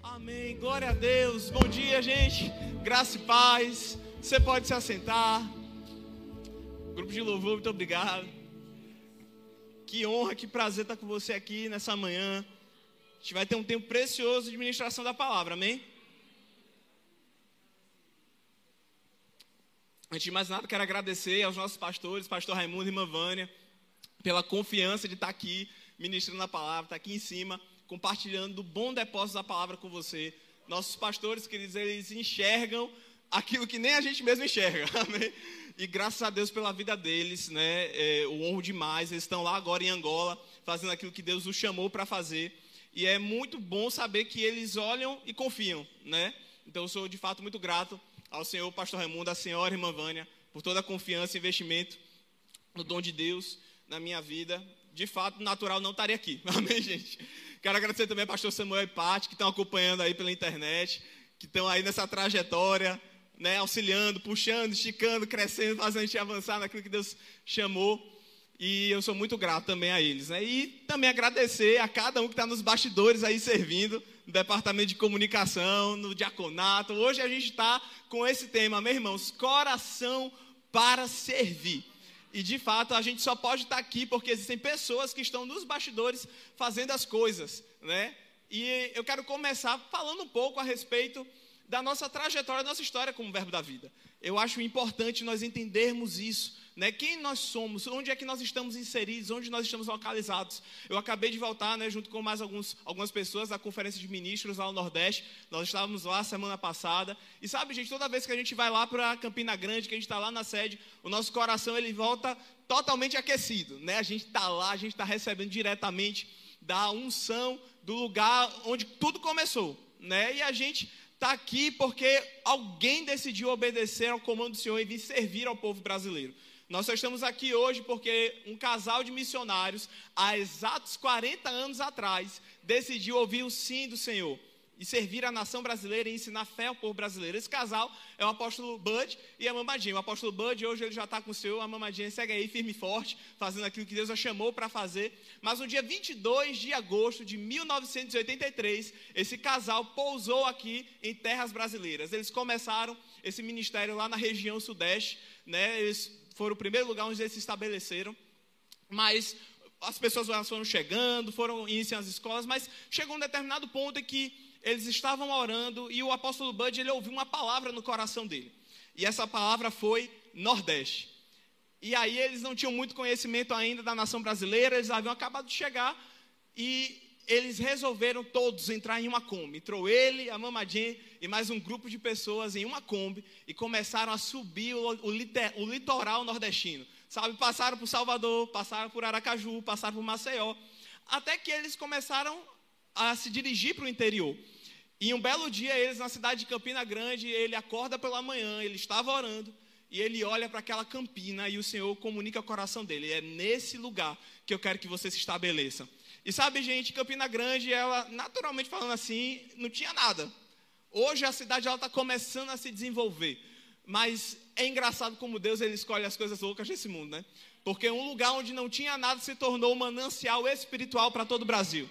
Amém, glória a Deus. Bom dia, gente. Graça e paz. Você pode se assentar. Grupo de louvor, muito obrigado. Que honra, que prazer estar com você aqui nessa manhã. A gente vai ter um tempo precioso de ministração da palavra, amém? Antes de mais nada, quero agradecer aos nossos pastores, pastor Raimundo e irmã Vânia, pela confiança de estar aqui ministrando a palavra, estar aqui em cima, compartilhando do bom depósito da palavra com você. Nossos pastores, queridos, eles enxergam aquilo que nem a gente mesmo enxerga, amém? E graças a Deus pela vida deles, né? Eu honro demais. Eles estão lá agora em Angola, fazendo aquilo que Deus os chamou para fazer. E é muito bom saber que eles olham e confiam, né? Então eu sou de fato muito grato ao Senhor, pastor Raimundo, à senhora, irmã Vânia, por toda a confiança e investimento no dom de Deus na minha vida. De fato, natural não estaria aqui, amém, gente? Quero agradecer também ao pastor Samuel e Paty, que estão acompanhando aí pela internet, que estão aí nessa trajetória, né, auxiliando, puxando, esticando, crescendo, fazendo a gente avançar naquilo que Deus chamou. E eu sou muito grato também a eles, né? E também agradecer a cada um que está nos bastidores aí servindo, no departamento de comunicação, no diaconato. Hoje a gente está com esse tema, meus irmãos, coração para servir. E de fato a gente só pode estar aqui porque existem pessoas que estão nos bastidores fazendo as coisas, né? E eu quero começar falando um pouco a respeito da nossa trajetória, da nossa história como Verbo da Vida. Eu acho importante nós entendermos isso, né? Quem nós somos, onde é que nós estamos inseridos, onde nós estamos localizados. Eu acabei de voltar, né, junto com mais algumas pessoas da conferência de ministros lá no Nordeste. Nós estávamos lá semana passada. E sabe, gente, toda vez que a gente vai lá para Campina Grande, que a gente está lá na sede, o nosso coração ele volta totalmente aquecido, né? A gente está lá, a gente está recebendo diretamente da unção do lugar onde tudo começou, né? E a gente está aqui porque alguém decidiu obedecer ao comando do Senhor e vir servir ao povo brasileiro. Nós só estamos aqui hoje porque um casal de missionários, há exatos 40 anos atrás, decidiu ouvir o sim do Senhor e servir a nação brasileira e ensinar fé ao povo brasileiro. Esse casal é o apóstolo Bud e a mamadinha. O apóstolo Bud, hoje ele já está com o Senhor, a mamadinha segue aí firme e forte, fazendo aquilo que Deus a chamou para fazer. Mas no dia 22 de agosto de 1983, esse casal pousou aqui em terras brasileiras. Eles começaram esse ministério lá na região sudeste, né? Eles foram o primeiro lugar onde eles se estabeleceram, mas as pessoas foram chegando, foram iniciando as escolas, mas chegou um determinado ponto em que eles estavam orando e o apóstolo Bud, ele ouviu uma palavra no coração dele. E essa palavra foi Nordeste. E aí eles não tinham muito conhecimento ainda da nação brasileira, eles haviam acabado de chegar e eles resolveram todos entrar em uma Kombi. Entrou ele, a mamadinha e mais um grupo de pessoas em uma Kombi e começaram a subir o litoral nordestino. Sabe, passaram por Salvador, passaram por Aracaju, passaram por Maceió, até que eles começaram a se dirigir para o interior. E um belo dia, eles na cidade de Campina Grande, ele acorda pela manhã, ele estava orando, e ele olha para aquela campina e o Senhor comunica ao coração dele: é nesse lugar que eu quero que você se estabeleça. E sabe, gente, Campina Grande, ela, naturalmente falando assim, não tinha nada. Hoje a cidade está começando a se desenvolver. Mas é engraçado como Deus ele escolhe as coisas loucas desse mundo, né? Porque um lugar onde não tinha nada se tornou um manancial espiritual para todo o Brasil.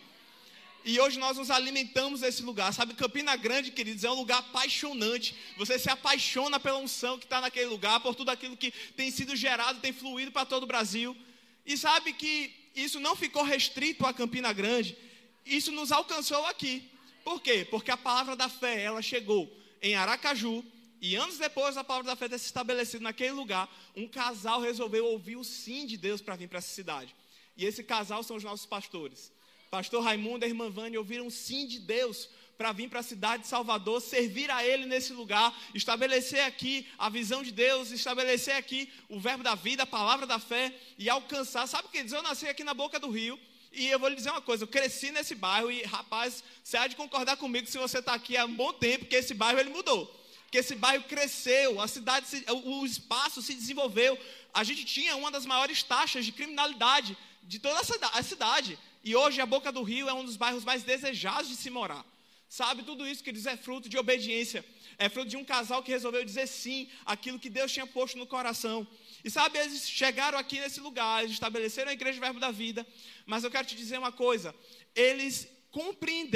E hoje nós nos alimentamos desse lugar. Sabe, Campina Grande, queridos, é um lugar apaixonante. Você se apaixona pela unção que está naquele lugar, por tudo aquilo que tem sido gerado, tem fluído para todo o Brasil. E sabe que isso não ficou restrito a Campina Grande. Isso nos alcançou aqui. Por quê? Porque a palavra da fé, ela chegou em Aracaju. E anos depois da palavra da fé ter se estabelecido naquele lugar, um casal resolveu ouvir o sim de Deus para vir para essa cidade. E esse casal são os nossos pastores. Pastor Raimundo e a irmã Vânia ouviram o sim de Deus para vir para a cidade de Salvador, servir a Ele nesse lugar, estabelecer aqui a visão de Deus, estabelecer aqui o verbo da vida, a palavra da fé e alcançar. Sabe o que diz? Eu nasci aqui na boca do rio e eu vou lhe dizer uma coisa, eu cresci nesse bairro e, rapaz, você há de concordar comigo se você está aqui há um bom tempo, que esse bairro ele mudou. Que esse bairro cresceu, a cidade, o espaço se desenvolveu. A gente tinha uma das maiores taxas de criminalidade de toda a cidade. E hoje a Boca do Rio é um dos bairros mais desejados de se morar. Sabe, tudo isso que diz é fruto de obediência. É fruto de um casal que resolveu dizer sim àquilo que Deus tinha posto no coração. E sabe, eles chegaram aqui nesse lugar, eles estabeleceram a Igreja Verbo da Vida. Mas eu quero te dizer uma coisa, eles compreenderam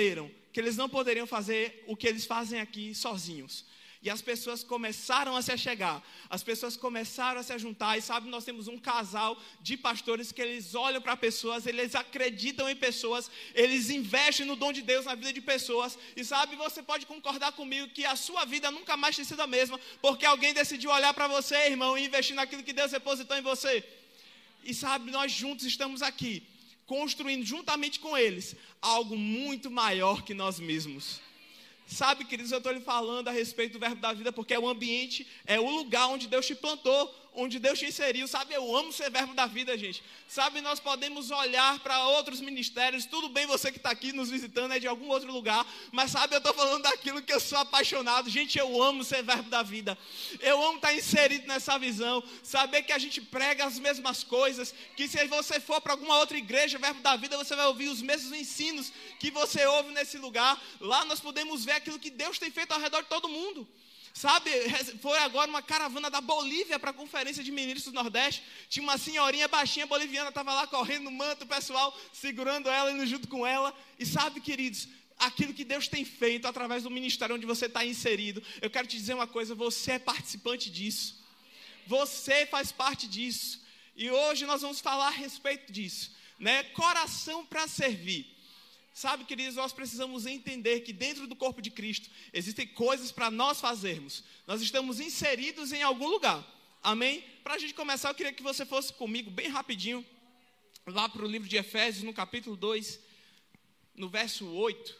que eles não poderiam fazer o que eles fazem aqui sozinhos. E as pessoas começaram a se achegar, as pessoas começaram a se juntar. E sabe, nós temos um casal de pastores que eles olham para pessoas, eles acreditam em pessoas, eles investem no dom de Deus na vida de pessoas. E sabe, você pode concordar comigo que a sua vida nunca mais tem sido a mesma, porque alguém decidiu olhar para você, irmão, e investir naquilo que Deus depositou em você. E sabe, nós juntos estamos aqui, construindo juntamente com eles algo muito maior que nós mesmos. Sabe, queridos, eu estou lhe falando a respeito do verbo da vida, porque é o ambiente, é o lugar onde Deus te plantou, onde Deus te inseriu. Sabe, eu amo ser verbo da vida, gente. Sabe, nós podemos olhar para outros ministérios, tudo bem você que está aqui nos visitando é de algum outro lugar, mas sabe, eu estou falando daquilo que eu sou apaixonado. Gente, eu amo ser verbo da vida. Eu amo estar inserido nessa visão, saber que a gente prega as mesmas coisas, que se você for para alguma outra igreja, verbo da vida, você vai ouvir os mesmos ensinos que você ouve nesse lugar. Lá nós podemos ver aquilo que Deus tem feito ao redor de todo mundo. Sabe, foi agora uma caravana da Bolívia para a conferência de ministros do Nordeste. Tinha uma senhorinha baixinha boliviana, estava lá correndo no manto, o pessoal segurando ela, indo junto com ela. E sabe, queridos, aquilo que Deus tem feito através do ministério onde você está inserido, eu quero te dizer uma coisa, você é participante disso. Você faz parte disso. E hoje nós vamos falar a respeito disso, né? Coração para servir. Sabe, queridos, nós precisamos entender que dentro do corpo de Cristo existem coisas para nós fazermos. Nós estamos inseridos em algum lugar. Amém? Para a gente começar, eu queria que você fosse comigo bem rapidinho, lá para o livro de Efésios, no capítulo 2, no verso 8.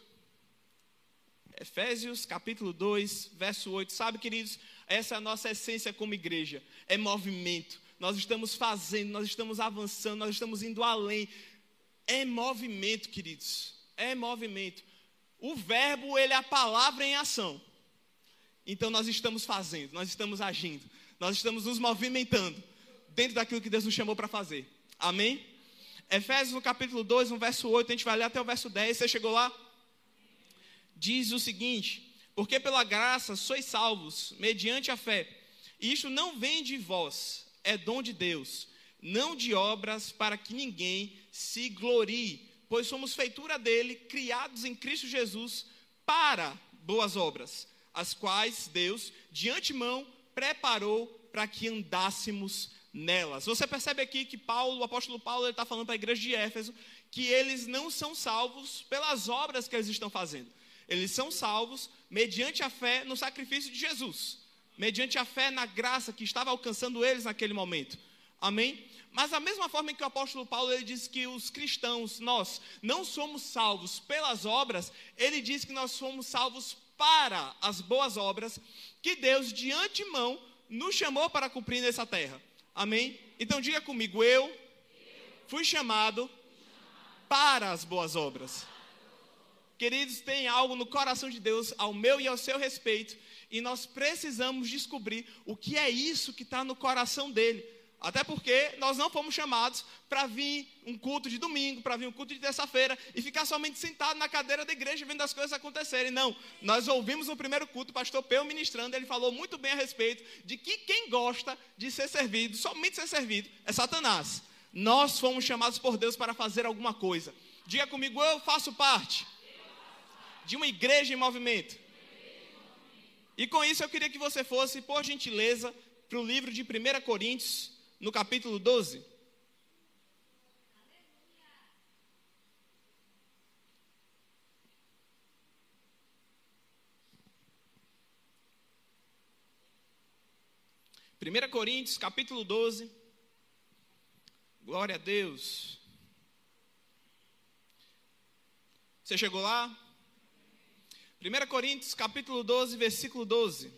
Efésios, capítulo 2, verso 8. Sabe, queridos, essa é a nossa essência como igreja. É movimento. Nós estamos fazendo, nós estamos avançando, nós estamos indo além. É movimento, queridos. É movimento. O verbo, ele é a palavra em ação. Então nós estamos fazendo, nós estamos agindo, nós estamos nos movimentando dentro daquilo que Deus nos chamou para fazer. Amém? Efésios no capítulo 2, no verso 8, a gente vai ler até o verso 10. Você chegou lá? Diz o seguinte: porque pela graça sois salvos, mediante a fé. E isto não vem de vós, é dom de Deus, não de obras, para que ninguém se glorie. Pois somos feitura dele, criados em Cristo Jesus para boas obras, as quais Deus de antemão preparou para que andássemos nelas. Você percebe aqui que o apóstolo Paulo está falando para a igreja de Éfeso que eles não são salvos pelas obras que eles estão fazendo. Eles são salvos mediante a fé no sacrifício de Jesus, mediante a fé na graça que estava alcançando eles naquele momento. Amém? Mas da mesma forma que o apóstolo Paulo ele diz que os cristãos, nós não somos salvos pelas obras, ele diz que nós somos salvos para as boas obras que Deus de antemão nos chamou para cumprir nessa terra. Amém? Então diga comigo, eu fui chamado para as boas obras. Queridos, tem algo no coração de Deus ao meu e ao seu respeito, e nós precisamos descobrir o que é isso que está no coração dele. Até porque nós não fomos chamados para vir um culto de domingo, para vir um culto de terça-feira e ficar somente sentado na cadeira da igreja vendo as coisas acontecerem. Não, nós ouvimos no primeiro culto o pastor Peu ministrando, ele falou muito bem a respeito de que quem gosta de ser servido, somente ser servido, é Satanás. Nós fomos chamados por Deus para fazer alguma coisa. Diga comigo, eu faço parte de uma igreja em movimento. E com isso eu queria que você fosse, por gentileza, para o livro de 1 Coríntios, no capítulo 12. Primeira Coríntios, capítulo 12. Glória a Deus. Você chegou lá? 1 Coríntios, capítulo 12, versículo 12.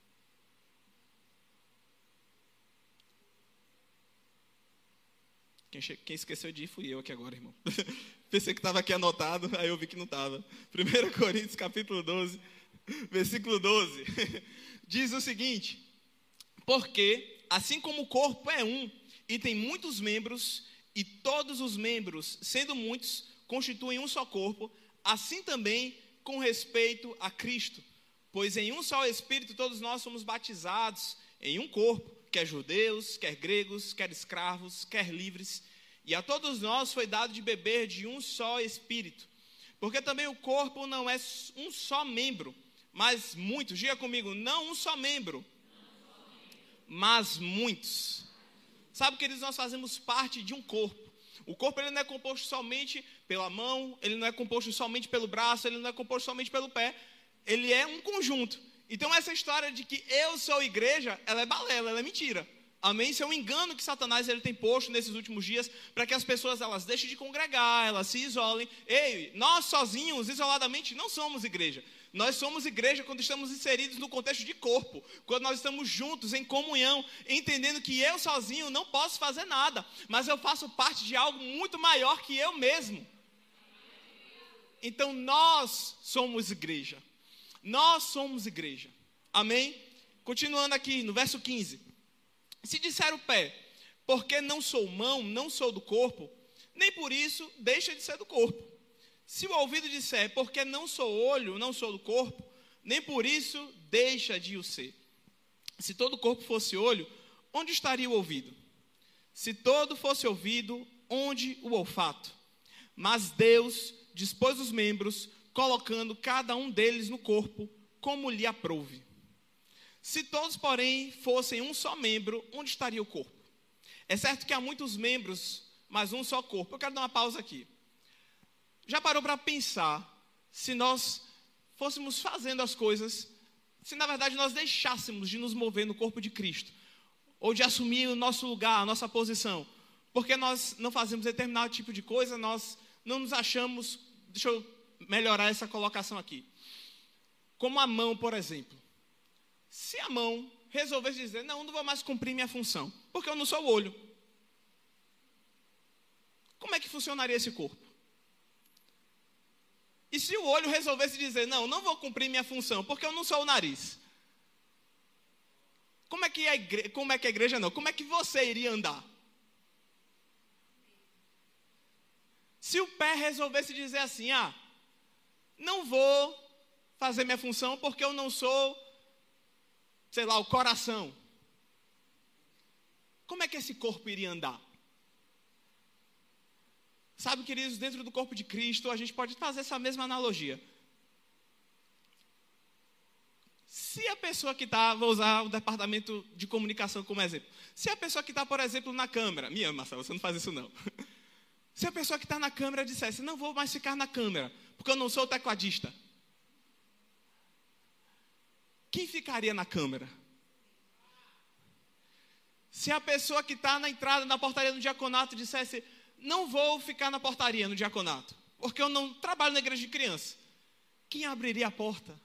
Quem esqueceu de ir fui eu aqui agora, irmão. Pensei que estava aqui anotado, aí eu vi que não estava. 1 Coríntios, capítulo 12, versículo 12. Diz o seguinte: porque, assim como o corpo é um, e tem muitos membros, e todos os membros, sendo muitos, constituem um só corpo, assim também com respeito a Cristo. Pois em um só Espírito todos nós somos batizados em um corpo, quer judeus, quer gregos, quer escravos, quer livres, e a todos nós foi dado de beber de um só Espírito. Porque também o corpo não é um só membro, mas muitos. Diga comigo, não um só membro, mas muitos. Sabe, queridos, nós fazemos parte de um corpo. O corpo ele não é composto somente pela mão, ele não é composto somente pelo braço, ele não é composto somente pelo pé. Ele é um conjunto. Então essa história de que eu sou igreja, ela é balela, ela é mentira. Amém? Isso é um engano que Satanás ele tem posto nesses últimos dias para que as pessoas elas deixem de congregar, elas se isolem. Ei, nós sozinhos, isoladamente, não somos igreja. Nós somos igreja quando estamos inseridos no contexto de corpo, quando nós estamos juntos, em comunhão, entendendo que eu sozinho não posso fazer nada, mas eu faço parte de algo muito maior que eu mesmo. Então nós somos igreja. Nós somos igreja. Amém? Continuando aqui no verso 15. Se disser o pé, porque não sou mão, não sou do corpo, nem por isso deixa de ser do corpo. Se o ouvido disser, porque não sou olho, não sou do corpo, nem por isso deixa de o ser. Se todo o corpo fosse olho, onde estaria o ouvido? Se todo fosse ouvido, onde o olfato? Mas Deus dispôs os membros, colocando cada um deles no corpo, como lhe aprouve. Se todos, porém, fossem um só membro, onde estaria o corpo? É certo que há muitos membros, mas um só corpo. Eu quero dar uma pausa aqui. Já parou para pensar se nós fôssemos fazendo as coisas, se na verdade nós deixássemos de nos mover no corpo de Cristo, ou de assumir o nosso lugar, a nossa posição, porque nós não fazemos determinado tipo de coisa, nós não nos achamos, deixa eu melhorar essa colocação aqui, como a mão, por exemplo. Se a mão resolvesse dizer, não vou mais cumprir minha função, porque eu não sou o olho, como é que funcionaria esse corpo? E se o olho resolvesse dizer, não vou cumprir minha função, porque eu não sou o nariz? Como é que a igreja não? Como é que você iria andar? Se o pé resolvesse dizer assim, não vou fazer minha função porque eu não sou, sei lá, o coração. Como é que esse corpo iria andar? Sabe, queridos, dentro do corpo de Cristo, a gente pode fazer essa mesma analogia. Se a pessoa que está, vou usar o departamento de comunicação como exemplo. Se a pessoa que está, por exemplo, na câmera, me ama, Marcelo, você não faz isso não. Se a pessoa que está na câmera dissesse, não vou mais ficar na câmera, porque eu não sou o tecladista. Quem ficaria na câmera? Se a pessoa que está na entrada, na portaria do diaconato dissesse, não vou ficar na portaria, no diaconato, porque eu não trabalho na igreja de criança. Quem abriria a porta?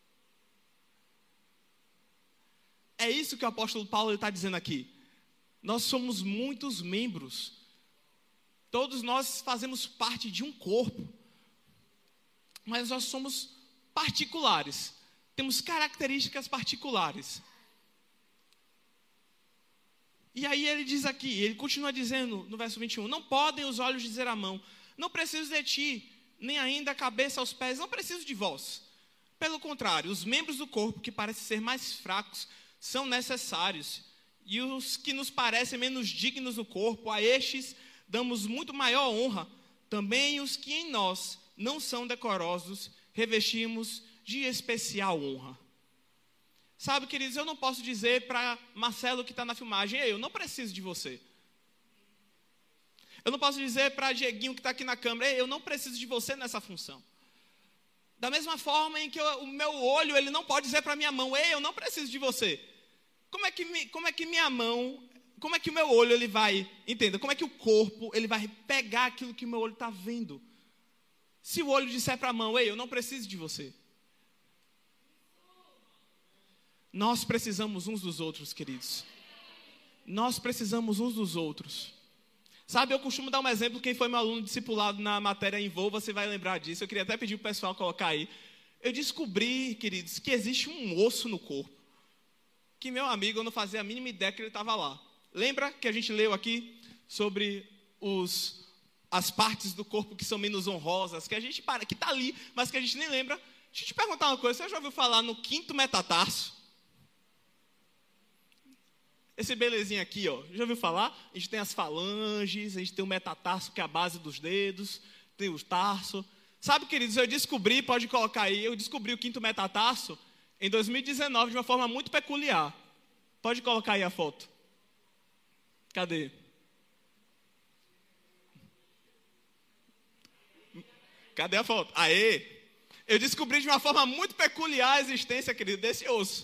É isso que o apóstolo Paulo está dizendo aqui. Nós somos muitos membros. Todos nós fazemos parte de um corpo. Mas nós somos particulares. Temos características particulares. E aí ele diz aqui, ele continua dizendo no verso 21, não podem os olhos dizer à mão, não preciso de ti, nem ainda a cabeça aos pés, não preciso de vós. Pelo contrário, os membros do corpo que parecem ser mais fracos são necessários, e os que nos parecem menos dignos do corpo, a estes damos muito maior honra. Também os que em nós não são decorosos, revestimos de especial honra. Sabe, queridos, eu não posso dizer para Marcelo que está na filmagem, eu não preciso de você. Eu não posso dizer para Dieguinho que está aqui na câmera, eu não preciso de você nessa função. Da mesma forma em que o meu olho, ele não pode dizer para minha mão, eu não preciso de você. Como é que minha mão, como é que o meu olho, ele vai, entenda, como é que o corpo, ele vai pegar aquilo que o meu olho está vendo? Se o olho disser para a mão, eu não preciso de você. Nós precisamos uns dos outros, queridos. Nós precisamos uns dos outros. Sabe, eu costumo dar um exemplo, quem foi meu aluno discipulado na matéria Envolva, você vai lembrar disso. Eu queria até pedir para o pessoal colocar aí. Eu descobri, queridos, que existe um osso no corpo. Que meu amigo, eu não fazia a mínima ideia que ele estava lá. Lembra que a gente leu aqui sobre as partes do corpo que são menos honrosas, que a gente que está ali, mas que a gente nem lembra. Deixa eu te perguntar uma coisa, você já ouviu falar no quinto metatarso? Esse belezinho aqui, ó, já ouviu falar? A gente tem as falanges, a gente tem o metatarso, que é a base dos dedos, tem o tarso. Sabe, queridos, eu descobri, pode colocar aí, eu descobri o quinto metatarso em 2019 de uma forma muito peculiar. Pode colocar aí a foto. Cadê? Cadê a foto? Aê! Eu descobri de uma forma muito peculiar a existência, querido, desse osso.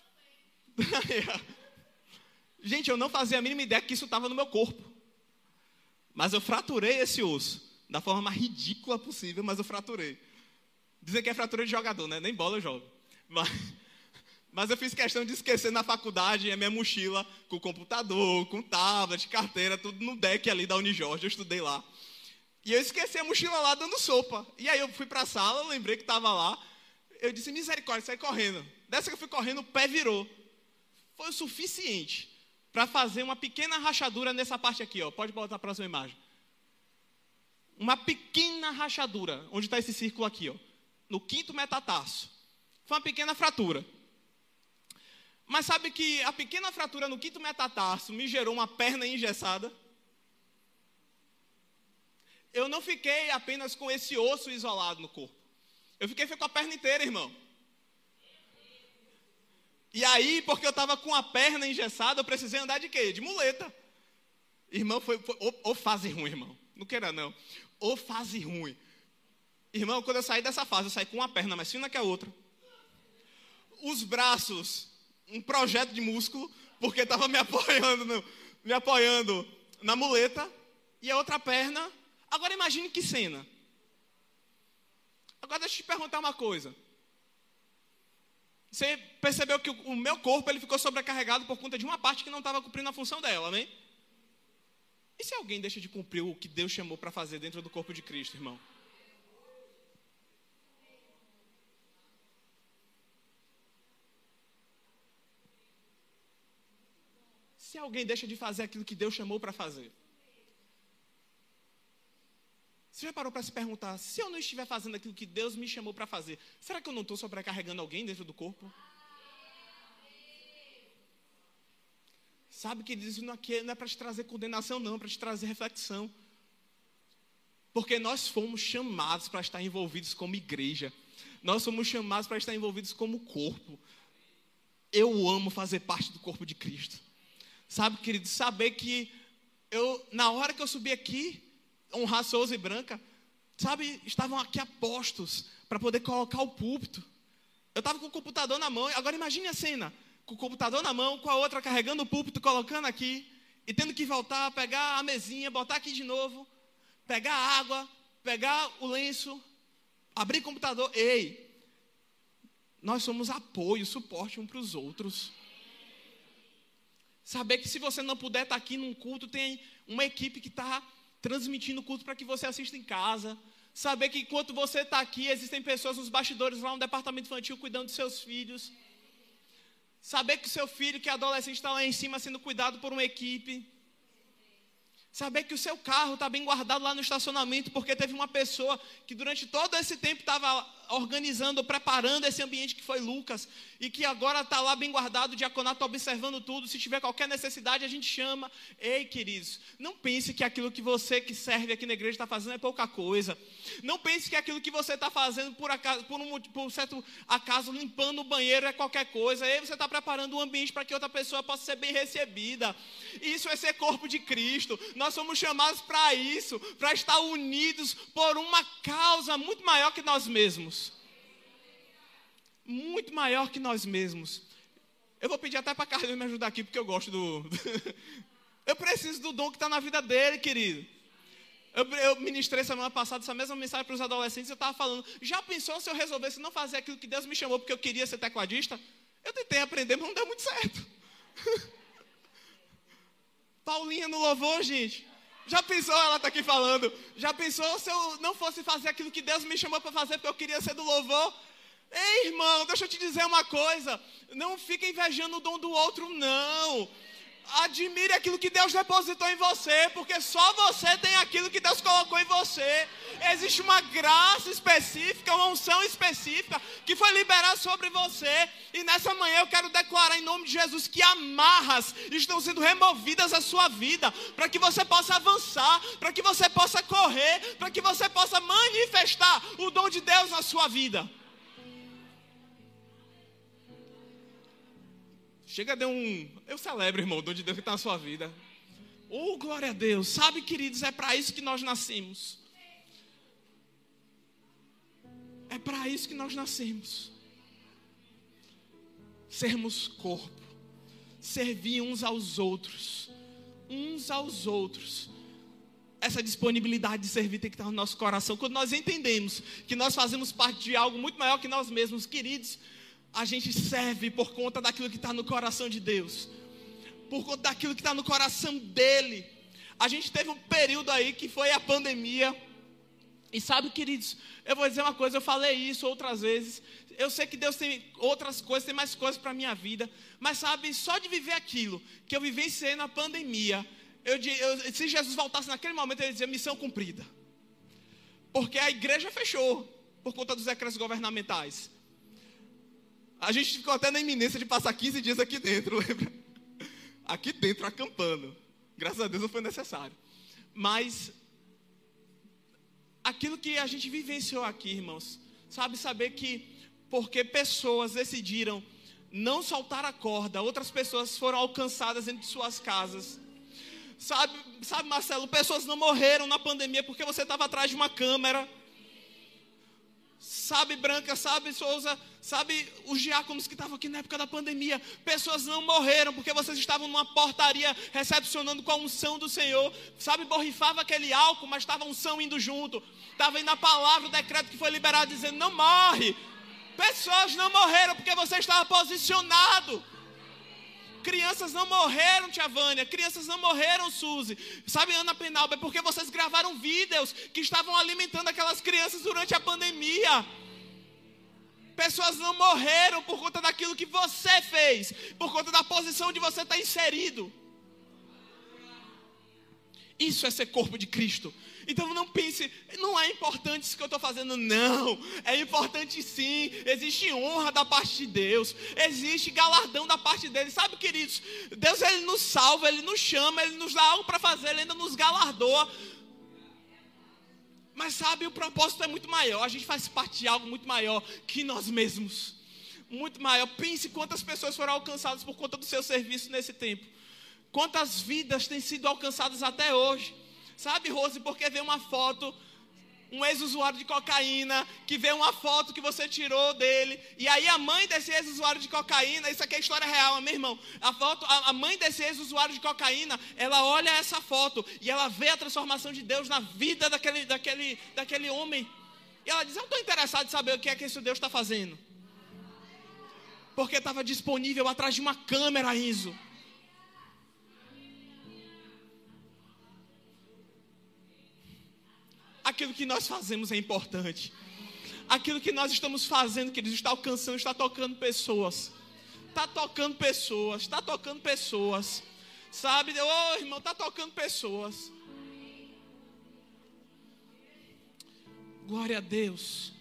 Gente, eu não fazia a mínima ideia que isso estava no meu corpo. Mas eu fraturei esse osso. Da forma mais ridícula possível, mas eu fraturei. Dizem que é fratura de jogador, né? Nem bola eu jogo. Mas eu fiz questão de esquecer na faculdade a minha mochila com computador, com tablet, carteira, tudo no deck ali da Unijorge, eu estudei lá. E eu esqueci a mochila lá dando sopa. E aí eu fui para a sala, lembrei que estava lá. Eu disse, misericórdia, saí correndo. Dessa que eu fui correndo, o pé virou. Foi o suficiente para fazer uma pequena rachadura nessa parte aqui, ó. Pode botar a próxima imagem. Uma pequena rachadura, onde está esse círculo aqui, ó, no quinto metatarso. Foi uma pequena fratura. Mas sabe que a pequena fratura no quinto metatarso me gerou uma perna engessada? Eu não fiquei apenas com esse osso isolado no corpo. Eu fiquei com a perna inteira, irmão. E aí, porque eu estava com a perna engessada, eu precisei andar de quê? De muleta. Irmão, foi fase ruim, irmão. Não queira, não. Ou fase ruim. Irmão, quando eu saí dessa fase, eu saí com uma perna mais fina que a outra. Os braços, um projeto de músculo, porque estava me apoiando na muleta. E a outra perna. Agora imagine que cena. Agora deixa eu te perguntar uma coisa. Você percebeu que o meu corpo ele ficou sobrecarregado por conta de uma parte que não estava cumprindo a função dela, amém? E se alguém deixa de cumprir o que Deus chamou para fazer dentro do corpo de Cristo, irmão? Se alguém deixa de fazer aquilo que Deus chamou para fazer. Você já parou para se perguntar, se eu não estiver fazendo aquilo que Deus me chamou para fazer, será que eu não estou sobrecarregando alguém dentro do corpo? Sabe que isso não é para te trazer condenação, não, é para te trazer reflexão. Porque nós fomos chamados para estar envolvidos como igreja. Nós somos chamados para estar envolvidos como corpo. Eu amo fazer parte do corpo de Cristo. Sabe, querido, saber que na hora que eu subi aqui, honrar Souza e Branca, sabe, estavam aqui apostos para poder colocar o púlpito. Eu estava com o computador na mão, agora imagine a cena. Com o computador na mão, com a outra carregando o púlpito, colocando aqui, e tendo que voltar, pegar a mesinha, botar aqui de novo, pegar a água, pegar o lenço, abrir o computador. Ei, nós somos apoio, suporte um para os outros. Saber que se você não puder estar aqui num culto, tem uma equipe que está transmitindo o culto para que você assista em casa. Saber que enquanto você está aqui, existem pessoas nos bastidores lá no departamento infantil cuidando dos seus filhos. Saber que o seu filho, que é adolescente, está lá em cima sendo cuidado por uma equipe. Saber que o seu carro está bem guardado lá no estacionamento, porque teve uma pessoa que durante todo esse tempo estava organizando, preparando esse ambiente que foi Lucas, e que agora está lá bem guardado, o diaconato observando tudo. Se tiver qualquer necessidade, a gente chama. Ei, queridos, não pense que aquilo que você que serve aqui na igreja está fazendo é pouca coisa. Não pense que aquilo que você está fazendo por um certo acaso, limpando o banheiro é qualquer coisa. Ei, você está preparando um ambiente para que outra pessoa possa ser bem recebida. Isso é ser corpo de Cristo. Nós somos chamados para isso, para estar unidos por uma causa muito maior que nós mesmos. Muito maior que nós mesmos. Eu vou pedir até para a Carlinhos me ajudar aqui, porque eu gosto eu preciso do dom que está na vida dele, querido. Eu ministrei semana passada essa mesma mensagem para os adolescentes. Eu estava falando, já pensou se eu resolvesse não fazer aquilo que Deus me chamou porque eu queria ser tecladista? Eu tentei aprender, mas não deu muito certo. Paulinha no louvor, gente. Já pensou, ela está aqui falando, já pensou se eu não fosse fazer aquilo que Deus me chamou para fazer porque eu queria ser do louvor? Ei, irmão, deixa eu te dizer uma coisa. Não fica invejando o dom do outro, não. Admire aquilo que Deus depositou em você, porque só você tem aquilo que Deus colocou em você. Existe uma graça específica, uma unção específica que foi liberada sobre você. E nessa manhã eu quero declarar em nome de Jesus que amarras estão sendo removidas da sua vida, para que você possa avançar, para que você possa correr, para que você possa manifestar o dom de Deus na sua vida. Chega de eu celebro, irmão, o dom de Deus que está na sua vida. Oh, glória a Deus. Sabe, queridos, é para isso que nós nascemos. É para isso que nós nascemos. Sermos corpo. Servir uns aos outros. Uns aos outros. Essa disponibilidade de servir tem que estar no nosso coração. Quando nós entendemos que nós fazemos parte de algo muito maior que nós mesmos, queridos, a gente serve por conta daquilo que está no coração de Deus, por conta daquilo que está no coração dele. A gente teve um período aí que foi a pandemia. E sabe, queridos, eu vou dizer uma coisa, eu falei isso outras vezes. Eu sei que Deus tem outras coisas, tem mais coisas para a minha vida. Mas sabe, só de viver aquilo que eu vivenciei na pandemia, se Jesus voltasse naquele momento, ele dizia, missão cumprida. Porque a igreja fechou por conta dos decretos governamentais. A gente ficou até na iminência de passar 15 dias aqui dentro, lembra? Aqui dentro, acampando. Graças a Deus não foi necessário. Mas aquilo que a gente vivenciou aqui, irmãos, saber que porque pessoas decidiram não soltar a corda, outras pessoas foram alcançadas dentro de suas casas. Sabe, Marcelo, pessoas não morreram na pandemia porque você estava atrás de uma câmera. Sabe, Branca, sabe, Souza, sabe, os diáconos que estavam aqui na época da pandemia, pessoas não morreram porque vocês estavam numa portaria recepcionando com a unção do Senhor. Sabe, borrifava aquele álcool, mas estava a unção indo junto. Estava indo a palavra, o decreto que foi liberado dizendo, não morre. Pessoas não morreram porque você estava posicionado. Crianças não morreram, Tia Vânia. Crianças não morreram, Suzy. Sabe, Ana Penalba, é porque vocês gravaram vídeos que estavam alimentando aquelas crianças durante a pandemia. Pessoas não morreram por conta daquilo que você fez, por conta da posição de você estar inserido. Isso é ser corpo de Cristo. Então não pense, não é importante isso que eu estou fazendo, não. É importante sim, existe honra da parte de Deus, existe galardão da parte dele. Sabe, queridos, Deus ele nos salva, ele nos chama, ele nos dá algo para fazer, ele ainda nos galardoa. Mas sabe, o propósito é muito maior, a gente faz parte de algo muito maior que nós mesmos. Muito maior. Pense quantas pessoas foram alcançadas por conta do seu serviço nesse tempo. Quantas vidas têm sido alcançadas até hoje. Sabe, Rose, porque vê uma foto, um ex-usuário de cocaína, que vê uma foto que você tirou dele, e aí a mãe desse ex-usuário de cocaína, isso aqui é história real, meu irmão, a mãe desse ex-usuário de cocaína, ela olha essa foto, e ela vê a transformação de Deus na vida daquele homem, e ela diz, eu não estou interessado em saber o que é que esse Deus está fazendo, porque estava disponível atrás de uma câmera, Enzo. Aquilo que nós fazemos é importante. Aquilo que nós estamos fazendo, queridos, está alcançando, está tocando pessoas. Está tocando pessoas, está tocando pessoas. Sabe, oh, irmão, está tocando pessoas. Glória a Deus.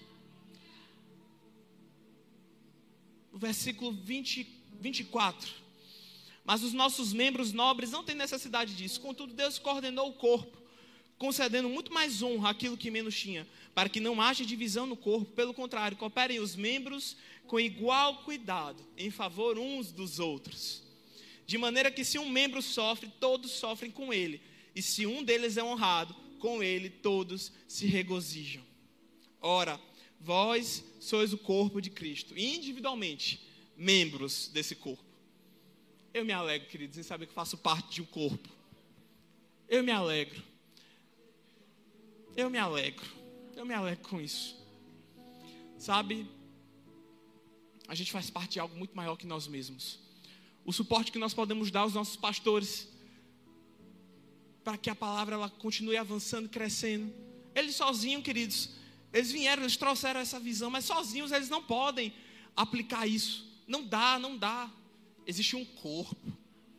O versículo 24. Mas os nossos membros nobres não têm necessidade disso. Contudo, Deus coordenou o corpo, concedendo muito mais honra àquilo que menos tinha, para que não haja divisão no corpo. Pelo contrário, cooperem os membros com igual cuidado, em favor uns dos outros. De maneira que se um membro sofre, todos sofrem com ele. E se um deles é honrado, com ele todos se regozijam. Ora, vós sois o corpo de Cristo, e individualmente, membros desse corpo. Eu me alegro, queridos, em saber que faço parte de um corpo. Eu me alegro. Eu me alegro com isso. Sabe, a gente faz parte de algo muito maior que nós mesmos. O suporte que nós podemos dar aos nossos pastores, para que a palavra ela continue avançando, crescendo. Eles sozinhos, queridos, eles vieram, eles trouxeram essa visão, mas sozinhos eles não podem aplicar isso. Não dá. Existe um corpo.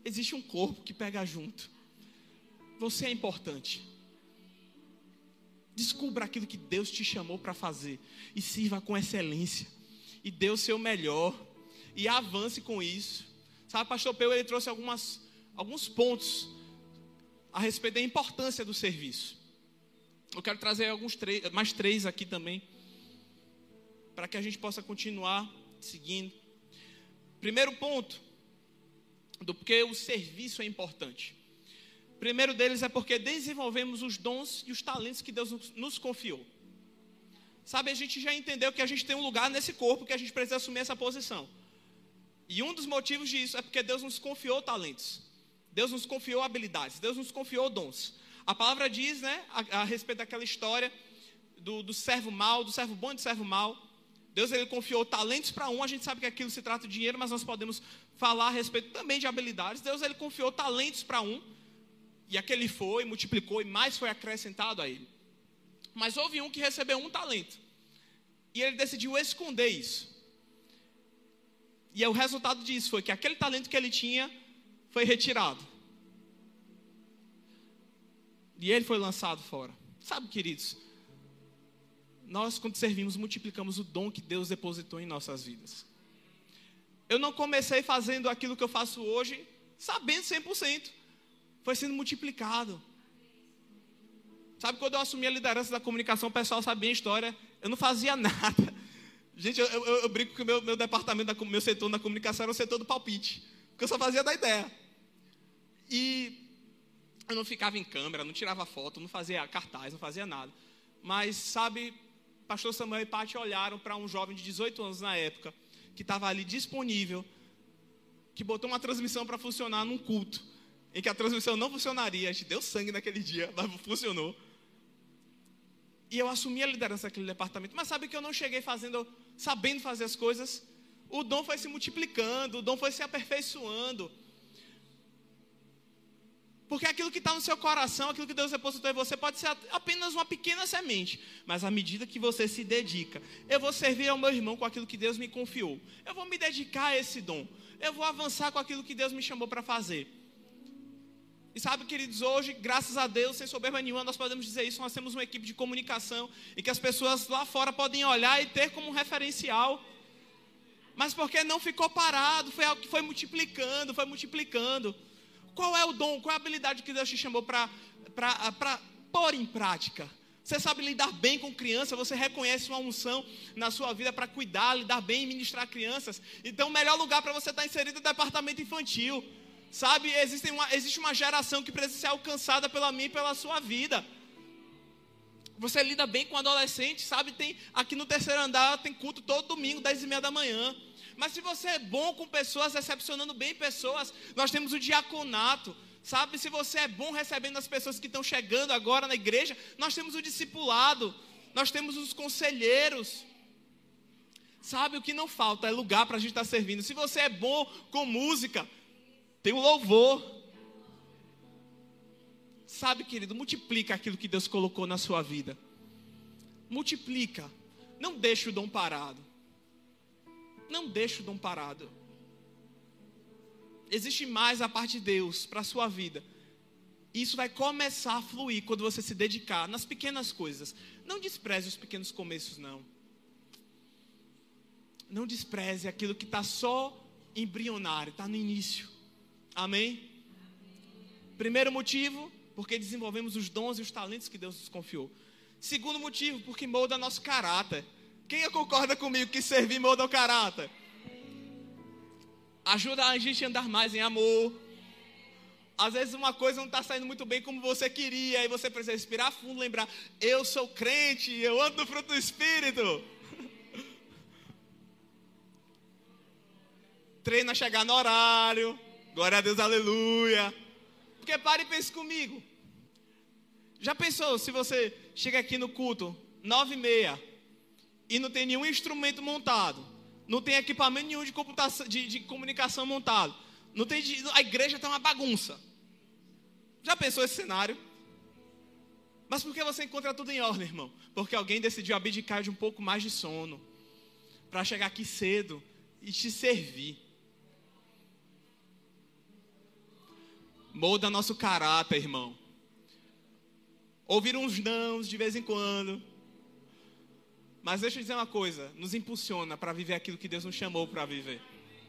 existe um corpo que pega junto. Você é importante. Descubra aquilo que Deus te chamou para fazer e sirva com excelência. E dê o seu melhor e avance com isso. Sabe, pastor Peu, ele trouxe alguns pontos a respeito da importância do serviço. Eu quero trazer mais três aqui também, para que a gente possa continuar seguindo. Primeiro ponto, do porquê o serviço é importante. Primeiro deles é porque desenvolvemos os dons e os talentos que Deus nos confiou. Sabe, a gente já entendeu que a gente tem um lugar nesse corpo que a gente precisa assumir essa posição. E um dos motivos disso é porque Deus nos confiou talentos. Deus nos confiou habilidades. Deus nos confiou dons. A palavra diz, né, a respeito daquela história do servo mau, do servo bom e do servo mau. Deus, ele confiou talentos para um. A gente sabe que aquilo se trata de dinheiro, mas nós podemos falar a respeito também de habilidades. Deus, ele confiou talentos para um. E aquele foi, multiplicou e mais foi acrescentado a ele. Mas houve um que recebeu um talento. E ele decidiu esconder isso. E o resultado disso foi que aquele talento que ele tinha foi retirado. E ele foi lançado fora. Sabe, queridos, nós quando servimos multiplicamos o dom que Deus depositou em nossas vidas. Eu não comecei fazendo aquilo que eu faço hoje sabendo 100%. Foi sendo multiplicado. Sabe, quando eu assumi a liderança da comunicação, o pessoal sabia a história, eu não fazia nada. Gente, eu brinco que o meu departamento, meu setor na comunicação era o setor do palpite, porque eu só fazia da ideia. E eu não ficava em câmera, não tirava foto, não fazia cartaz, não fazia nada. Mas, sabe, pastor Samuel e Paty olharam para um jovem de 18 anos na época, que estava ali disponível, que botou uma transmissão para funcionar num culto, em que a transmissão não funcionaria. A gente deu sangue naquele dia, mas funcionou. E eu assumi a liderança daquele departamento. Mas sabe que eu não cheguei sabendo fazer as coisas? O dom foi se multiplicando, o dom foi se aperfeiçoando. Porque aquilo que está no seu coração, aquilo que Deus depositou em você, pode ser apenas uma pequena semente. Mas à medida que você se dedica, eu vou servir ao meu irmão com aquilo que Deus me confiou. Eu vou me dedicar a esse dom. Eu vou avançar com aquilo que Deus me chamou para fazer. E sabe, queridos, hoje, graças a Deus, sem soberba nenhuma, nós podemos dizer isso, nós temos uma equipe de comunicação e que as pessoas lá fora podem olhar e ter como um referencial. Mas porque não ficou parado, foi algo que foi multiplicando, foi multiplicando. Qual é o dom, qual é a habilidade que Deus te chamou para pôr em prática? Você sabe lidar bem com criança, você reconhece uma unção na sua vida para cuidar, lidar bem e ministrar crianças. Então o melhor lugar para você estar inserido é o departamento infantil. Sabe, existe uma geração que precisa ser alcançada pela minha e pela sua vida. Você lida bem com adolescente, sabe, aqui no terceiro andar tem culto todo domingo, 10h30 da manhã. Mas se você é bom com pessoas, recepcionando bem pessoas, nós temos o diaconato. Sabe, se você é bom recebendo as pessoas que estão chegando agora na igreja, nós temos o discipulado, nós temos os conselheiros. Sabe, o que não falta é lugar para a gente estar servindo. Se você é bom com música, tem o louvor. Sabe, querido, multiplica aquilo que Deus colocou na sua vida. Multiplica. Não deixe o dom parado. Não deixe o dom parado. Existe mais a parte de Deus para a sua vida. Isso vai começar a fluir quando você se dedicar nas pequenas coisas. Não despreze os pequenos começos, não. Não despreze aquilo que está só embrionário, está no início. Amém? Primeiro motivo, porque desenvolvemos os dons e os talentos que Deus nos confiou. Segundo motivo, porque molda nosso caráter. Quem concorda comigo que servir molda o caráter? Ajuda a gente a andar mais em amor. Às vezes uma coisa não está saindo muito bem como você queria, aí você precisa respirar fundo, lembrar, eu sou crente, eu ando no fruto do Espírito. Treina a chegar no horário. Glória a Deus, aleluia. Porque pare e pense comigo. Já pensou se você chega aqui no culto 9h30 e não tem nenhum instrumento montado, não tem equipamento nenhum de comunicação montado, não tem, a igreja está uma bagunça. Já pensou esse cenário? Mas por que você encontra tudo em ordem, irmão? Porque alguém decidiu abdicar de um pouco mais de sono para chegar aqui cedo e te servir. Molda nosso caráter, irmão. Ouvir uns nãos de vez em quando. Mas deixa eu dizer uma coisa. Nos impulsiona para viver aquilo que Deus nos chamou para viver.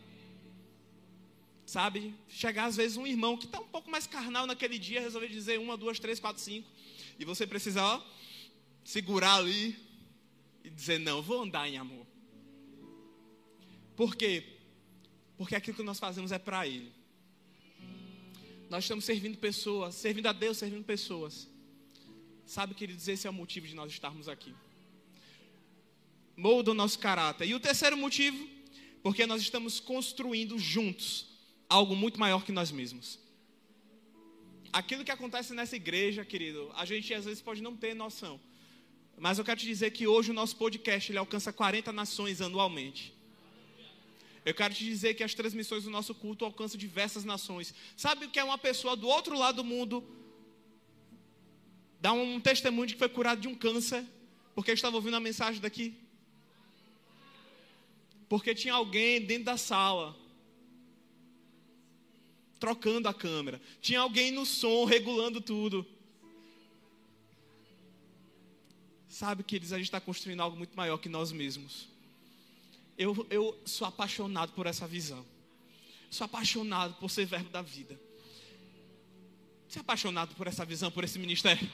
Sabe? Chegar às vezes um irmão que está um pouco mais carnal naquele dia. Resolver dizer 1, 2, 3, 4, 5. E você precisa segurar ali. E dizer, não, vou andar em amor. Por quê? Porque aquilo que nós fazemos é para Ele. Nós estamos servindo pessoas, servindo a Deus, servindo pessoas. Sabe, queridos, esse é o motivo de nós estarmos aqui. Molda o nosso caráter. E o terceiro motivo, porque nós estamos construindo juntos algo muito maior que nós mesmos. Aquilo que acontece nessa igreja, querido, a gente às vezes pode não ter noção. Mas eu quero te dizer que hoje o nosso podcast ele alcança 40 nações anualmente. Eu quero te dizer que as transmissões do nosso culto alcançam diversas nações. Sabe o que é uma pessoa do outro lado do mundo dar um testemunho de que foi curado de um câncer porque estava ouvindo a mensagem daqui? Porque tinha alguém dentro da sala trocando a câmera. Tinha alguém no som regulando tudo. Sabe, queridos, a gente está construindo algo muito maior que nós mesmos. Eu sou apaixonado por essa visão. Sou apaixonado por ser verbo da vida. Você é apaixonado por essa visão, por esse ministério?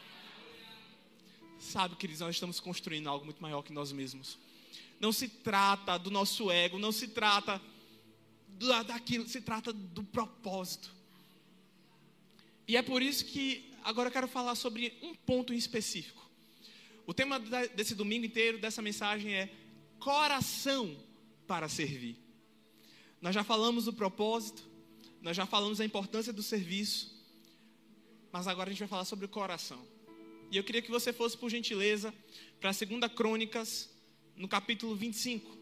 Sabe, queridos, nós estamos construindo algo muito maior que nós mesmos. Não se trata do nosso ego, não se trata daquilo, se trata do propósito. E é por isso que agora eu quero falar sobre um ponto em específico. O tema desse domingo inteiro, dessa mensagem é coração para servir. Nós já falamos do propósito, nós já falamos da importância do serviço, mas agora a gente vai falar sobre o coração. E eu queria que você fosse, por gentileza, para a 2 Crônicas, no capítulo 25.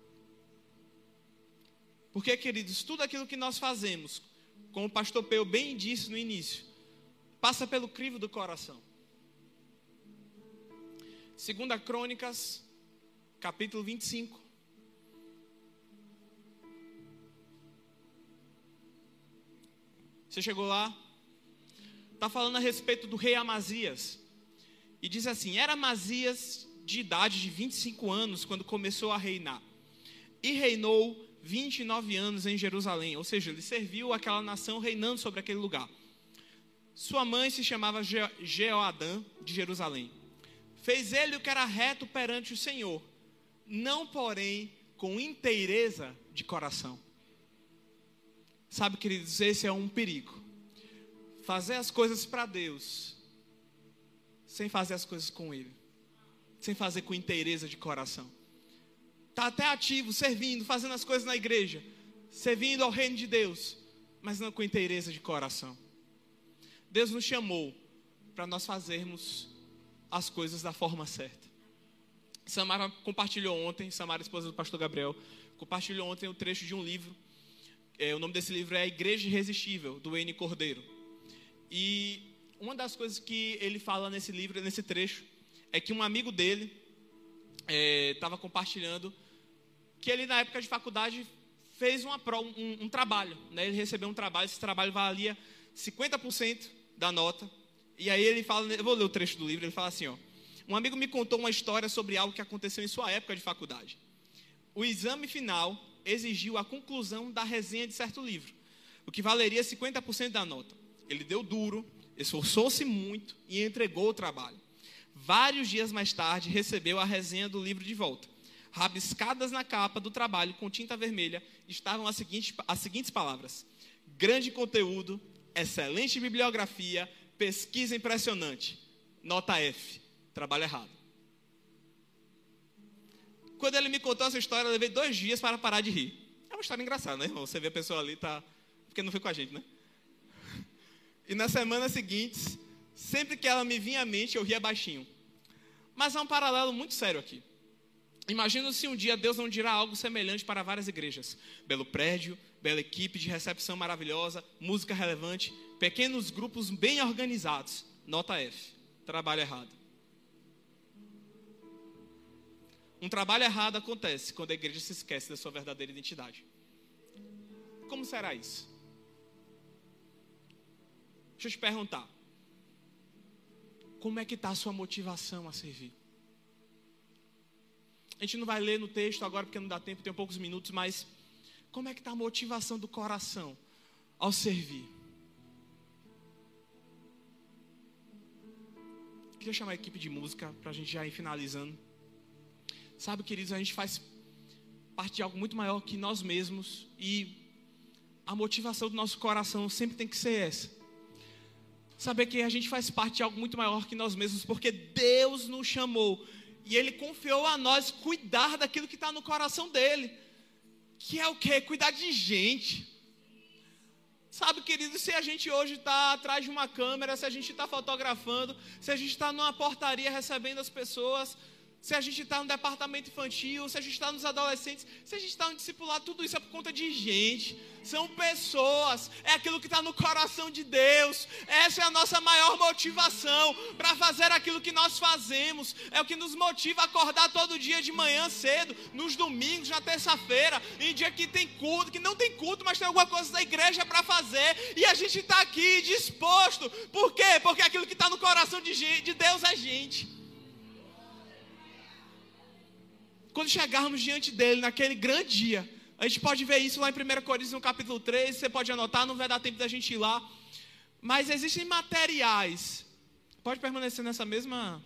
Porque, queridos, tudo aquilo que nós fazemos, como o pastor Peu bem disse no início, passa pelo crivo do coração. 2 Crônicas, capítulo 25. Você chegou lá? Está falando a respeito do rei Amazias. E diz assim: era Amazias de idade de 25 anos quando começou a reinar. E reinou 29 anos em Jerusalém. Ou seja, ele serviu aquela nação reinando sobre aquele lugar. Sua mãe se chamava Jeoadã de Jerusalém. Fez ele o que era reto perante o Senhor, não porém com inteireza de coração. Sabe, queridos, esse é um perigo. Fazer as coisas para Deus, sem fazer as coisas com Ele. Sem fazer com inteireza de coração. Está até ativo, servindo, fazendo as coisas na igreja, servindo ao reino de Deus, mas não com inteireza de coração. Deus nos chamou para nós fazermos as coisas da forma certa. Samara compartilhou ontem, Samara, esposa do pastor Gabriel, compartilhou ontem o trecho de um livro. O nome desse livro é A Igreja Irresistível, do N. Cordeiro. E uma das coisas que ele fala nesse livro, nesse trecho, é que um amigo dele estava compartilhando que ele, na época de faculdade, fez um trabalho. Né? Ele recebeu um trabalho, esse trabalho valia 50% da nota. E aí ele fala, eu vou ler o trecho do livro, ele fala assim, ó: um amigo me contou uma história sobre algo que aconteceu em sua época de faculdade. O exame final exigiu a conclusão da resenha de certo livro, o que valeria 50% da nota. Ele deu duro, esforçou-se muito e entregou o trabalho. Vários dias mais tarde, recebeu a resenha do livro de volta. Rabiscadas na capa do trabalho com tinta vermelha estavam as seguintes palavras: grande conteúdo, excelente bibliografia, pesquisa impressionante, nota F, trabalho errado. Quando ele me contou essa história, eu levei 2 dias para parar de rir. É uma história engraçada, né, irmão? Você vê a pessoa ali, tá... porque não foi com a gente, né? E nas semanas seguintes, sempre que ela me vinha à mente, eu ria baixinho. Mas há um paralelo muito sério aqui. Imagina se um dia Deus não dirá algo semelhante para várias igrejas. Belo prédio, bela equipe de recepção maravilhosa, música relevante, pequenos grupos bem organizados. Nota F, trabalho errado. Um trabalho errado acontece quando a igreja se esquece da sua verdadeira identidade. Como será isso? Deixa eu te perguntar. Como é que está a sua motivação a servir? A gente não vai ler no texto agora porque não dá tempo, tem poucos minutos, mas como é que está a motivação do coração ao servir? Queria chamar a equipe de música para a gente já ir finalizando. Sabe, queridos, a gente faz parte de algo muito maior que nós mesmos e a motivação do nosso coração sempre tem que ser essa. Saber que a gente faz parte de algo muito maior que nós mesmos, porque Deus nos chamou e Ele confiou a nós cuidar daquilo que está no coração dEle. Que é o quê? Cuidar de gente. Sabe, querido, se a gente hoje está atrás de uma câmera, se a gente está fotografando, se a gente está numa portaria recebendo as pessoas, se a gente está no departamento infantil, se a gente está nos adolescentes, se a gente está no discipulado, tudo isso é por conta de gente. São pessoas, é aquilo que está no coração de Deus. Essa é a nossa maior motivação para fazer aquilo que nós fazemos. É o que nos motiva a acordar todo dia de manhã cedo, nos domingos, na terça-feira, em dia que tem culto, que não tem culto, mas tem alguma coisa da igreja para fazer. E a gente está aqui disposto. Por quê? Porque aquilo que está no coração de Deus é gente. Quando chegarmos diante dele naquele grande dia, a gente pode ver isso lá em 1 Coríntios no capítulo 3, você pode anotar, não vai dar tempo da gente ir lá. Mas existem materiais, pode permanecer nessa mesma...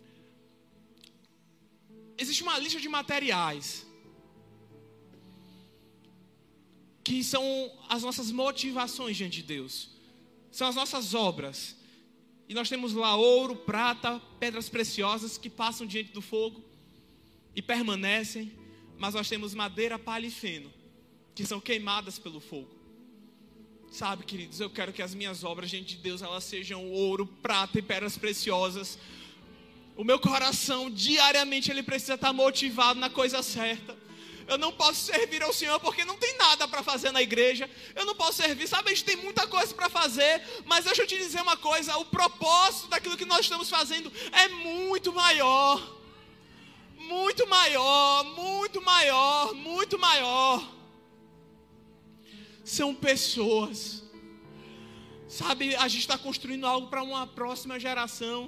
Existe uma lista de materiais que são as nossas motivações diante de Deus. São as nossas obras. E nós temos lá ouro, prata, pedras preciosas que passam diante do fogo e permanecem, mas nós temos madeira, palha e feno, que são queimadas pelo fogo. Sabe, queridos, eu quero que as minhas obras diante de Deus, elas sejam ouro, prata e pedras preciosas. O meu coração, diariamente, ele precisa estar motivado na coisa certa. Eu não posso servir ao Senhor porque não tem nada para fazer na igreja. Eu não posso servir, sabe, a gente tem muita coisa para fazer, mas deixa eu te dizer uma coisa, o propósito daquilo que nós estamos fazendo é muito maior. Muito maior, muito maior, muito maior. São pessoas. Sabe, a gente está construindo algo para uma próxima geração.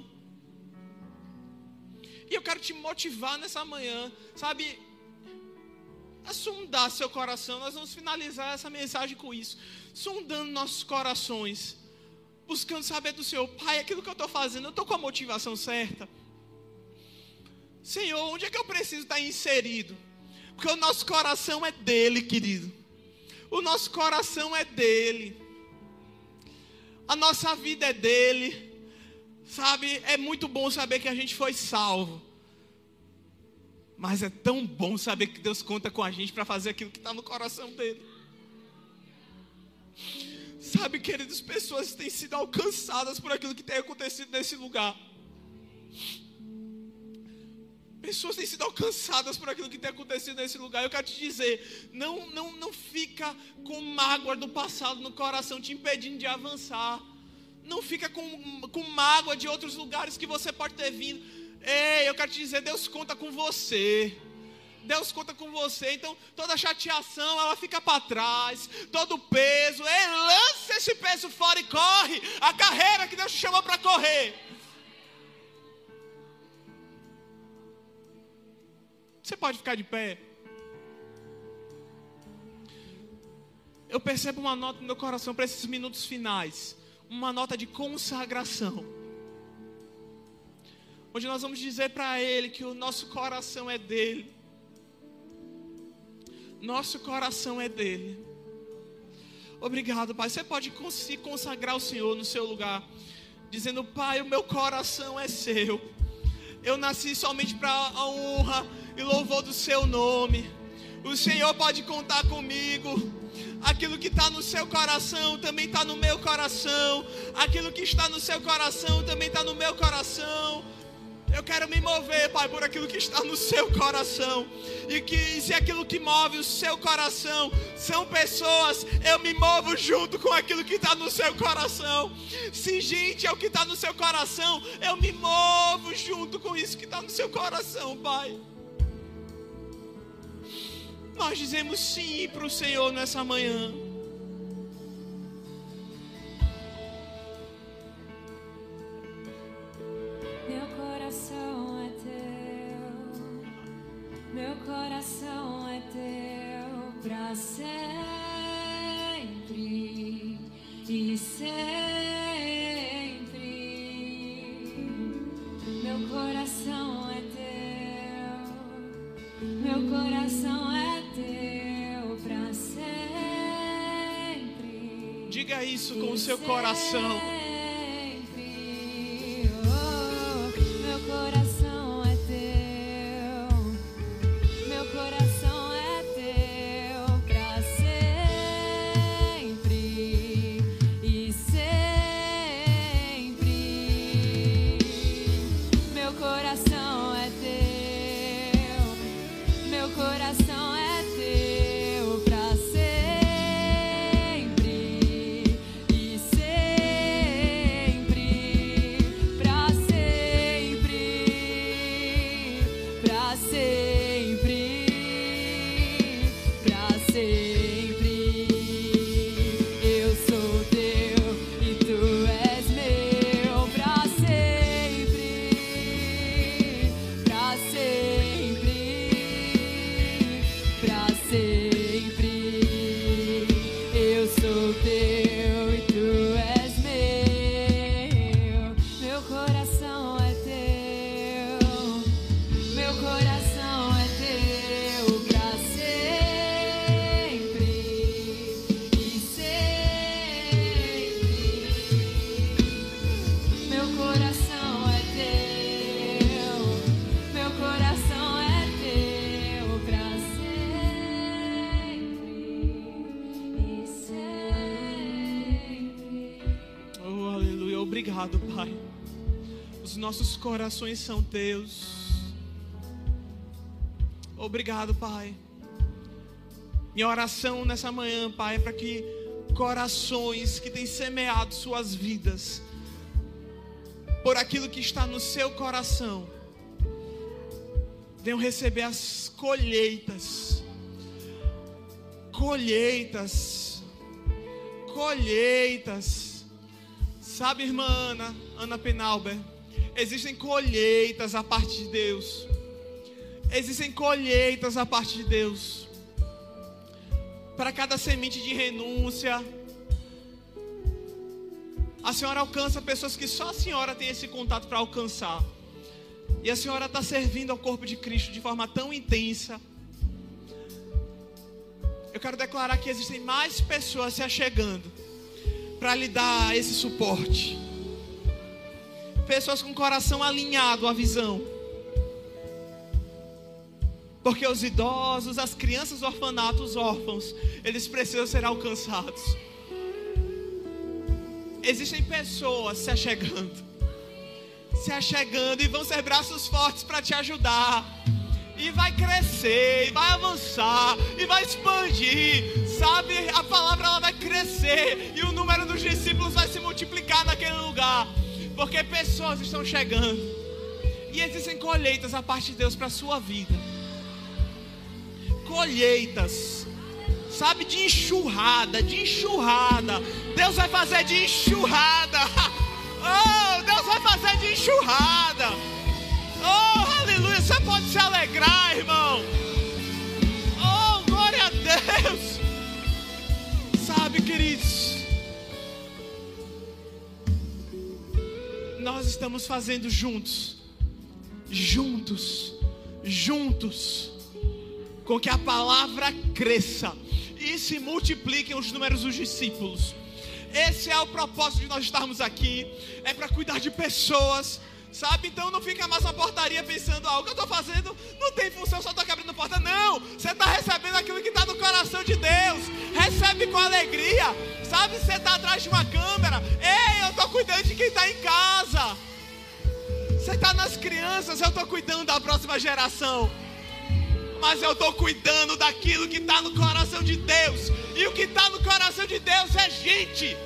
E eu quero te motivar nessa manhã, sabe, a sondar seu coração. Nós vamos finalizar essa mensagem com isso. Sondando nossos corações. Buscando saber do Senhor. Pai, aquilo que eu estou fazendo, eu estou com a motivação certa? Senhor, onde é que eu preciso estar inserido? Porque o nosso coração é dele, querido. O nosso coração é dele. A nossa vida é dele. Sabe, é muito bom saber que a gente foi salvo. Mas é tão bom saber que Deus conta com a gente para fazer aquilo que está no coração dele. Sabe, queridos, pessoas têm sido alcançadas por aquilo que tem acontecido nesse lugar. Pessoas têm sido alcançadas por aquilo que tem acontecido nesse lugar. Eu quero te dizer, não fica com mágoa do passado no coração te impedindo de avançar. Não fica com mágoa de outros lugares que você pode ter vindo. Ei, eu quero te dizer, Deus conta com você. Deus conta com você. Então toda chateação, ela fica para trás. Todo peso, lança esse peso fora e corre a carreira que Deus te chamou para correr. Você pode ficar de pé. Eu percebo uma nota no meu coração para esses minutos finais. Uma nota de consagração. Onde nós vamos dizer para Ele que o nosso coração é dele. Nosso coração é dele. Obrigado, Pai. Você pode se consagrar ao Senhor no seu lugar. Dizendo, Pai, o meu coração é seu. Eu nasci somente para a honra e louvor do seu nome. O Senhor pode contar comigo. Aquilo que está no seu coração também está no meu coração. Aquilo que está no seu coração também está no meu coração. Eu quero me mover, Pai, por aquilo que está no seu coração. E que se aquilo que move o seu coração são pessoas, eu me movo junto com aquilo que está no seu coração. Se gente é o que está no seu coração, eu me movo junto com isso que está no seu coração, Pai. Nós dizemos sim para o Senhor nessa manhã. pra sempre e sempre. Meu coração é teu, meu coração é teu pra sempre. Diga isso com o seu coração. Meu coração é teu, meu coração é teu pra sempre e sempre. Meu coração é teu, meu coração é teu pra sempre e sempre, pra sempre, pra sempre, pra sempre. Eu sou teu e tu és meu pra sempre, pra sempre, pra sempre. Eu sou teu e tu és meu. Meu coração é teu, meu coração é teu pra sempre e sempre. Meu coração é teu, meu coração é teu pra sempre e sempre. Oh, aleluia. Obrigado, Pai. Os nossos corações são teus. Obrigado, Pai. Minha oração nessa manhã, Pai, é para que corações que têm semeado suas vidas por aquilo que está no seu coração venham receber as colheitas. Colheitas. Colheitas. Sabe, irmã Ana Penalber, existem colheitas a parte de Deus. Existem colheitas a parte de Deus. Para cada semente de renúncia, a senhora alcança pessoas que só a senhora tem esse contato para alcançar. E a senhora está servindo ao corpo de Cristo de forma tão intensa. Eu quero declarar que existem mais pessoas se achegando para lhe dar esse suporte. Pessoas com o coração alinhado à visão. Porque os idosos, as crianças do orfanato, os órfãos, eles precisam ser alcançados. Existem pessoas se achegando e vão ser braços fortes para te ajudar. E vai crescer, e vai avançar, e vai expandir. Sabe, a palavra ela vai crescer e o número dos discípulos vai se multiplicar naquele lugar. Porque pessoas estão chegando. E existem colheitas a parte de Deus para a sua vida. Colheitas, sabe, de enxurrada, Deus vai fazer de enxurrada. Oh, Deus vai fazer de enxurrada. Oh, aleluia, você pode se alegrar, irmão. Oh, glória a Deus. Sabe, queridos, nós estamos fazendo juntos, com que a palavra cresça e se multipliquem os números dos discípulos. Esse é o propósito de nós estarmos aqui. É para cuidar de pessoas, sabe? Então não fica mais na portaria pensando: o que eu estou fazendo não tem função, só estou abrindo porta. Não, você está recebendo aquilo que está no coração de Deus. Recebe com alegria. Sabe, você está atrás de uma câmera. Ei, eu estou cuidando de quem está em casa. Você está nas crianças, eu estou cuidando da próxima geração. Mas eu estou cuidando daquilo que está no coração de Deus. E o que está no coração de Deus é gente.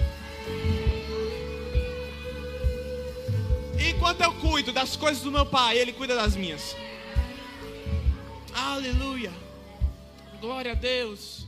Enquanto eu cuido das coisas do meu Pai, Ele cuida das minhas. Aleluia. Glória a Deus.